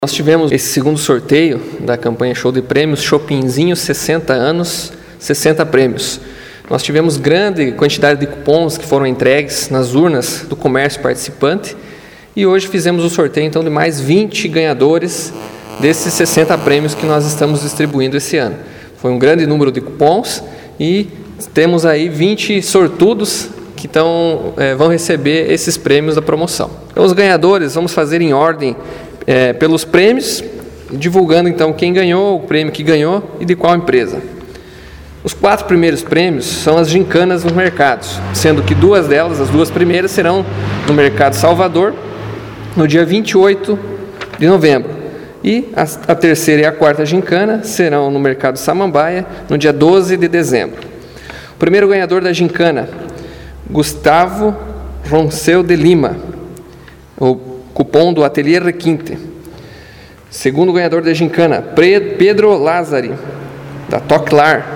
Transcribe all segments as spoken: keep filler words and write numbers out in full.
Nós tivemos esse segundo sorteio da campanha Show de Prêmios, Chopinzinho sessenta anos, sessenta prêmios. Nós tivemos grande quantidade de cupons que foram entregues nas urnas do comércio participante e hoje fizemos o sorteio então de mais vinte ganhadores desses sessenta prêmios que nós estamos distribuindo esse ano. Foi um grande número de cupons e temos aí vinte sortudos que então, é, vão receber esses prêmios da promoção. Então, os ganhadores, vamos fazer em ordem é, pelos prêmios, divulgando então quem ganhou, o prêmio que ganhou e de qual empresa. Os quatro primeiros prêmios são as gincanas nos mercados, sendo que duas delas, as duas primeiras, serão no Mercado Salvador, no dia vinte e oito de novembro. E a, a terceira e a quarta gincana serão no Mercado Samambaia, no dia doze de dezembro. O primeiro ganhador da gincana, Gustavo Ronceu de Lima, o cupom do Ateliê Requinte. Segundo ganhador da gincana, Pedro Lázari, da Toclar.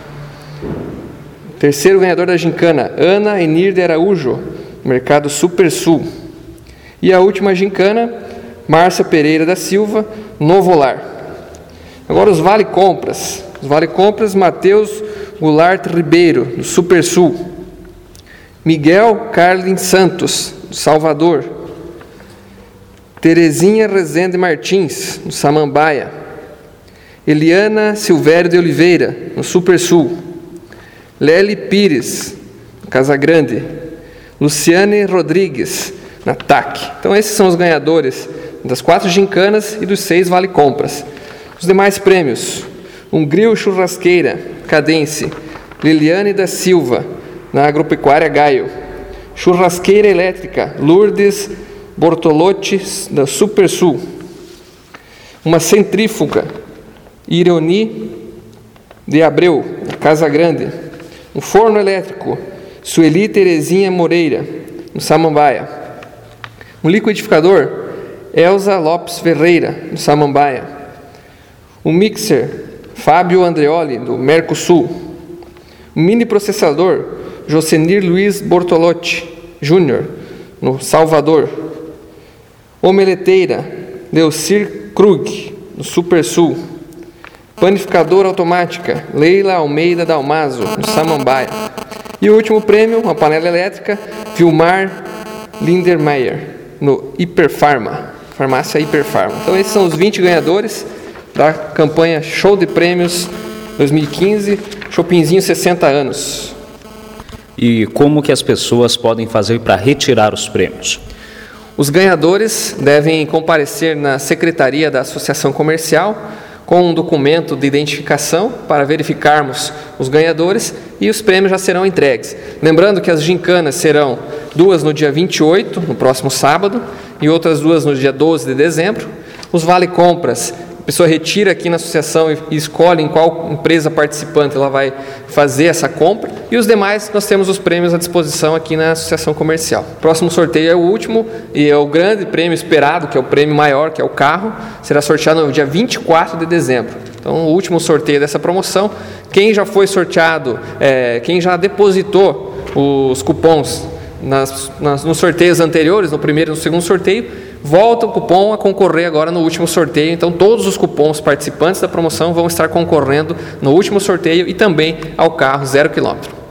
Terceiro ganhador da gincana, Ana Enir de Araújo, Mercado Super Sul. E a última gincana, Márcia Pereira da Silva, Novo Lar. Agora os Vale Compras. Os Vale Compras, Matheus Goulart Ribeiro, do Super Sul. Miguel Carlin Santos, do Salvador. Terezinha Rezende Martins, no Samambaia. Eliana Silvério de Oliveira, no Super Sul. Lely Pires, no Casa Grande. Luciane Rodrigues, na T A C. Então esses são os ganhadores das quatro gincanas e dos seis Vale Compras. Os demais prêmios: um grill churrasqueira Cadence, Liliane da Silva, na Agropecuária Gaio. Churrasqueira elétrica Lourdes Bortolotti, da Super Sul. Uma centrífuga Ironi de Abreu, da Casa Grande. Um forno elétrico Sueli Terezinha Moreira, no Samambaia. Um liquidificador Elza Lopes Ferreira, no Samambaia. Um mixer Fábio Andreoli, do Mercosul. Um mini processador Jocenir Luiz Bortolotti Júnior, no Salvador. Omeleteira Leocir Krug, no Super Sul. Panificadora automática Leila Almeida Dalmaso, no Samambaia. E o último prêmio, uma panela elétrica Vilmar Lindermeyer, no Hiperfarma, Farmácia Hiperfarma. Então esses são os vinte ganhadores da campanha Show de Prêmios dois mil e quinze, Chopinzinho sessenta anos. E como que as pessoas podem fazer para retirar os prêmios? Os ganhadores devem comparecer na secretaria da Associação Comercial com um documento de identificação para verificarmos os ganhadores e os prêmios já serão entregues. Lembrando que as gincanas serão duas no dia vinte e oito, no próximo sábado, e outras duas no dia doze de dezembro. Os Vale Compras, a pessoa retira aqui na associação e escolhe em qual empresa participante ela vai fazer essa compra. E os demais, nós temos os prêmios à disposição aqui na associação comercial. O próximo sorteio é o último e é o grande prêmio esperado, que é o prêmio maior, que é o carro. Será sorteado no dia vinte e quatro de dezembro. Então, o último sorteio dessa promoção. Quem já foi sorteado, é, quem já depositou os cupons nas, nas, nos sorteios anteriores, no primeiro e no segundo sorteio, volta o cupom a concorrer agora no último sorteio. Então, todos os cupons participantes da promoção vão estar concorrendo no último sorteio e também ao carro zero quilômetro.